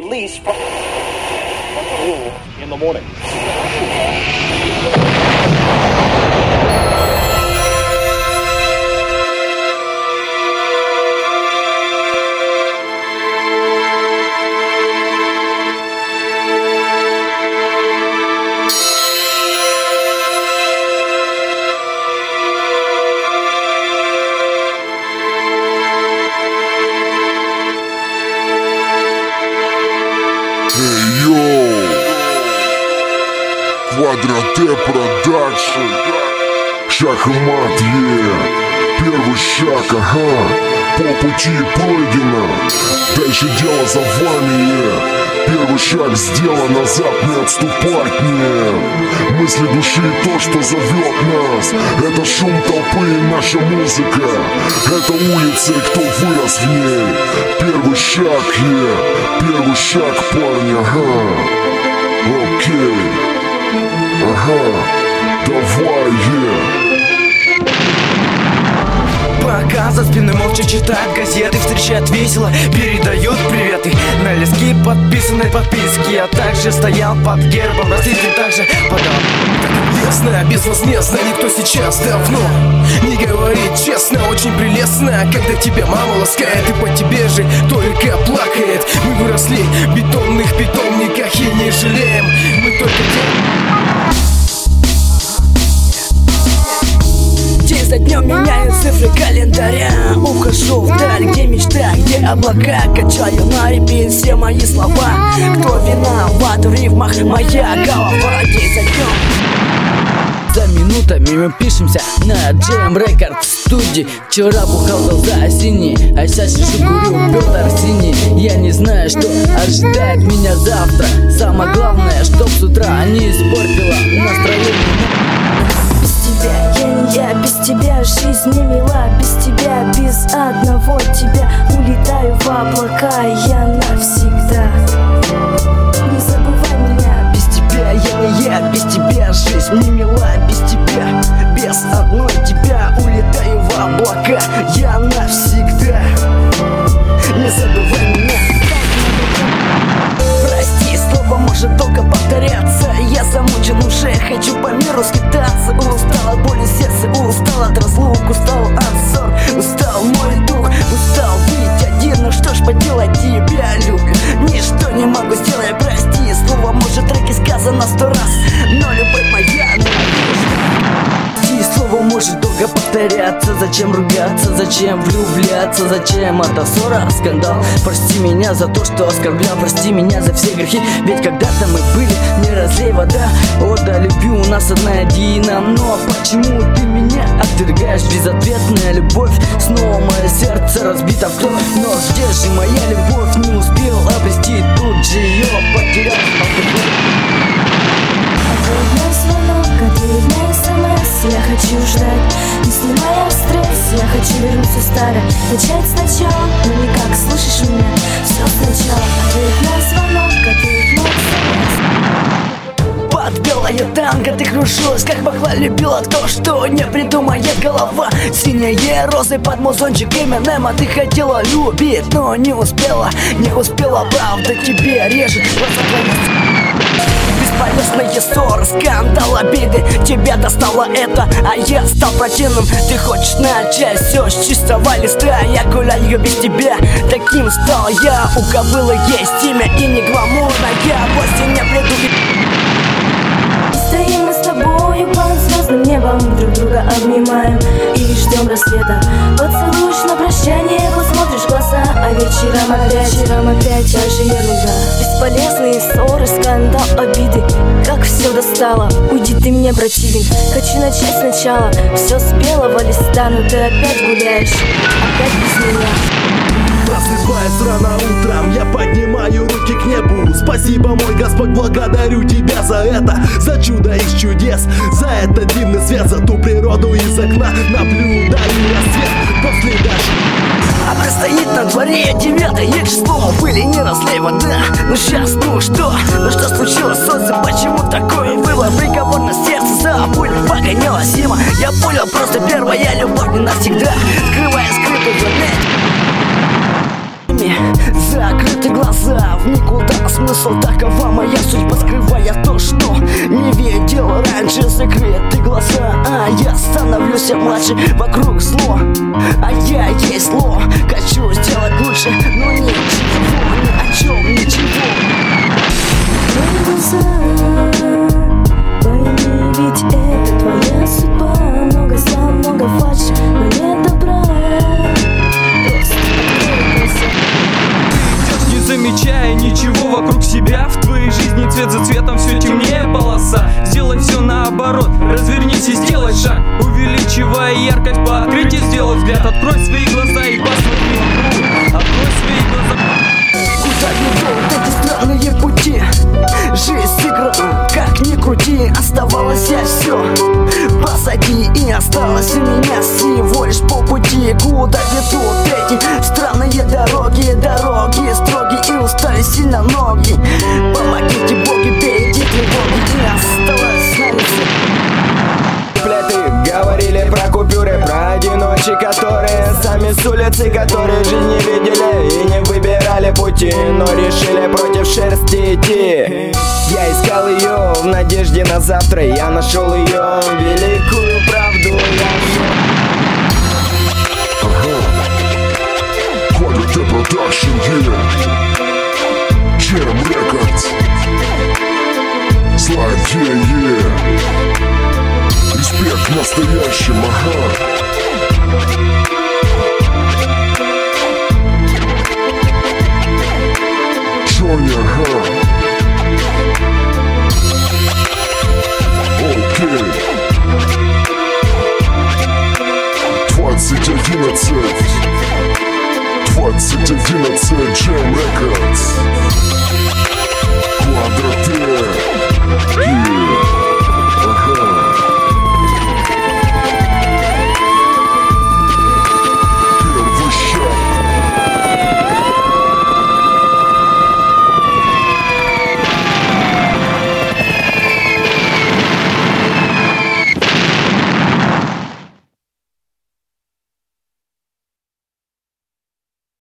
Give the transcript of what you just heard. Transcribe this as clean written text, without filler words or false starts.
release in the morning. Квадроте продакшн. Шаг и мат, Первый шаг, по пути пройдено. Дальше дело за вами, Первый шаг сделан, назад не отступать, нет. Мысли души то, что зовет нас. Это шум толпы и наша музыка. Это улица и кто вырос в ней. Первый шаг, Первый шаг, парни, Окей. Давай, Пока за спиной молча читают газеты, встречают весело, передают приветы на листки подписанной подписки. Я также стоял под гербом, родители также подал. Ясно, безвозмездно, никто сейчас давно не говорит честно. Очень прелестно, когда тебя мама ласкает, и по тебе же только плакает. Мы выросли в бетонных питомниках и не жалеем. Мы только за днем меняю цифры календаря. Ухожу вдаль, где мечта, где облака. Качаю на репит все мои слова. Кто виноват в рифмах? Моя голова. День за днем. За минутами мы пишемся на Jam Record студии. Вчера бухал за осенний, а сейчас сижу курю Петр Синий. Я не знаю, что ожидает меня завтра. Самое главное, чтоб с утра не испортила настроение. Я без тебя, жизнь не мила. Без тебя, без одного тебя улетаю в облака. Я навсегда. Не забывай меня. Без тебя я не я, без тебя жизнь не мила. Без тебя, без одной тебя улетаю в облака. Я навсегда. Не забывай меня. Прости, слово может долго повторяться. Я замучен уже, хочу по миру скитаться. Устал от боли сердца, устал от разлук, устал от ссор, устал мой дух, устал быть один. Ну что ж поделать, тебя люблю, ничто не могу сделать, прости. Слово может треки сказано 100 раз, но любовь моя слово может долго повторяться. Зачем ругаться, зачем влюбляться, зачем это ссора, скандал? Прости меня за то, что оскорблял, прости меня за все грехи. Ведь когда-то мы были, не разлей вода. О да, любви у нас одна едина. Но почему ты меня отвергаешь? Безответная любовь, снова мое сердце разбито в кровь. Но где же моя любовь? Не успел обрести, тут же ее потерял. Я хочу ждать, не снимая стресс. Я хочу вернуться старой, начать сначала. Но никак, слышишь меня, все сначала. Ответь на звонок, ответь на смс. Под белое танго ты кружилась, как могла, любила то, что не придумает голова. Синие розы под музончик Эминема ты хотела любить, но не успела, правда тебе режет глаза твои. Бесполезные ссоры, скандал, обиды. Тебя достало это, а я стал противным. Ты хочешь начать все с чистого листа. Я гуляю без тебя, таким стал я. У кобылы есть имя и не гламурно. Я вовсе не приду. Стоим мы с тобою под звездным небом, друг друга обнимаем и ждем рассвета. Поцелуешь на прощание, посмотришь в глаза, а вечером опять та же ерунда. Бесполезные ссоры, скандал, обиды. Как все достало, уйди, ты мне противен. Хочу начать сначала, все с белого листа. Но ты опять гуляешь, опять без меня. Просыпаясь рано утром, я поднимаю руки к небу. Спасибо, мой Господь, благодарю тебя за это, за чудо из чудес, за этот дивный свет, за ту природу из окна. Наблюдаю рассвет после дождя. А предстоит на дворе 9 число. Были не разлей вода. Ну сейчас, ну что случилось, солнце? Почему такое было? Приговор на сердце за пулю погоняла зима. Я понял, просто первая любовь не навсегда. Скрывая скрытую мои закрыты глаза в никуда. Смысл такова моя судьба, скрывая то, что не видел раньше. Закрыты глаза, а я становлюсь младше. Вокруг зло, а я есть зло. Хочу сделать лучше, но ничего, ни о чем, ничего. Пойми, ведь это твоя судьба. Много зла, много фальши, но нет добра. Не замечая ничего вокруг себя, в твоей жизни цвет за цветом все темнее полоса. Сделай все наоборот, развернись и сделай шаг, увеличивая яркость по открытию, сделай взгляд. Открой свои глаза и посмотри вокруг. Открой свои глаза. Куда не идут эти странные пути? Жизнь сыграна, как ни крути. Оставалось я все позади, и осталось у меня всего лишь по пути. Куда ведут эти странные дороги? Дороги строгие и устали сильно ноги. Помогите, боги, перейти тревоги. И осталось с нами все. Куплеты говорили про купюры, про одиночек, которые сами с улицы, которые жизнь не видели и не выбирали пути, но решили против шерсти идти. Я искал ее в надежде на завтра, я нашел ее великую правду. Quadra Production, yeah. Jam Records. Злодеи. Респект настоящим, ага. Джонни, ага. Окей. 2011 Jam Records. Quadra